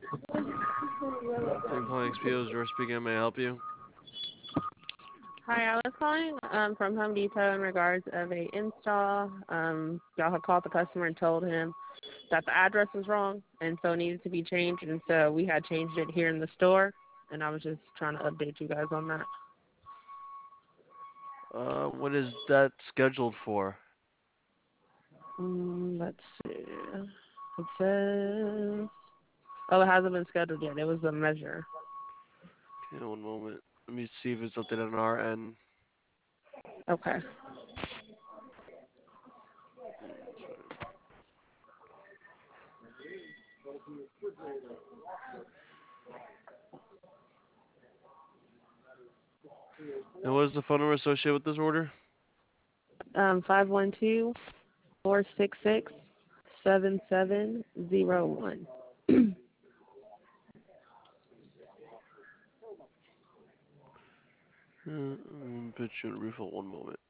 Thank you for calling XPO's. George speaking. May I help you? Hi, I was calling from Home Depot in regards of a install. Y'all had called the customer and told him that the address was wrong and so it needed to be changed, and so we had changed it here in the store, and I was just trying to update you guys on that. What is that scheduled for? Let's see. It says, oh, it hasn't been scheduled yet. It was a measure. Okay, one moment. Let me see if it's updated on our end. Okay. And what is the phone number associated with this order? 512-466-7701. Put you in refill. One moment.